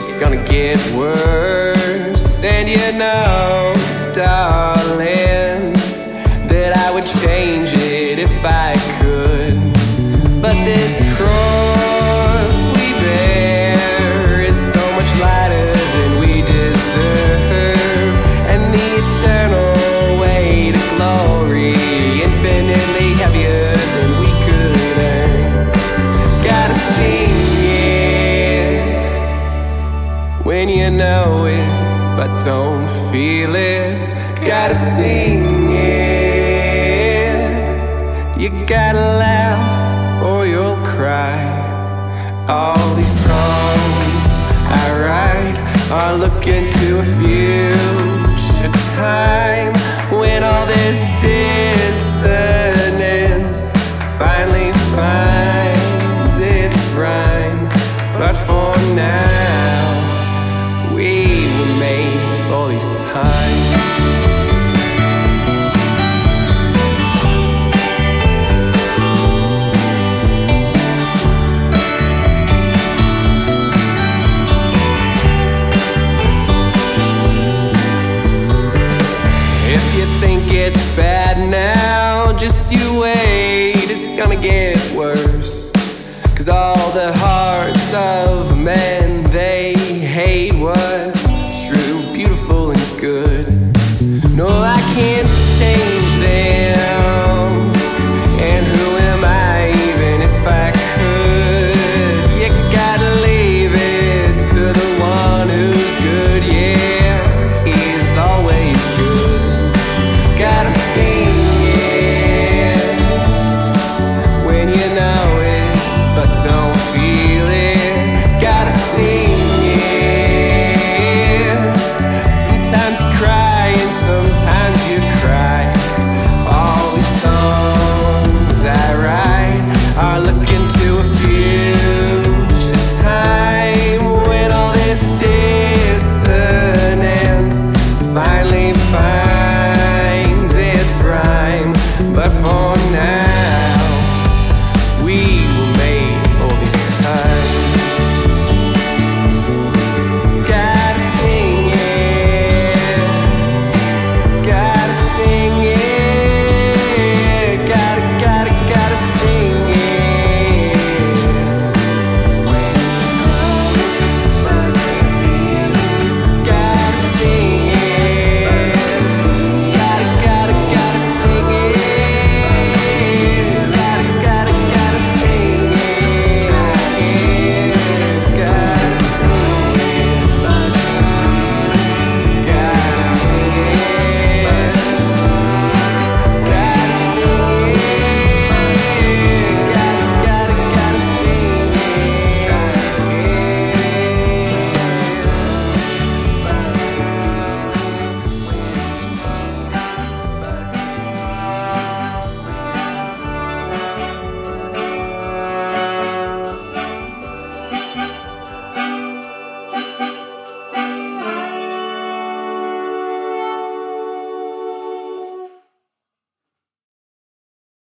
gonna get worse. And you know, darling, that I would change it if I could. But this cross we bear is so much lighter than we deserve, and the eternal way to glory infinitely heavier than we could earn. Gotta sing it when you know it, but don't feel it. Gotta sing it. You gotta laugh or you'll cry. All these songs I write are looking to a future time when all this distance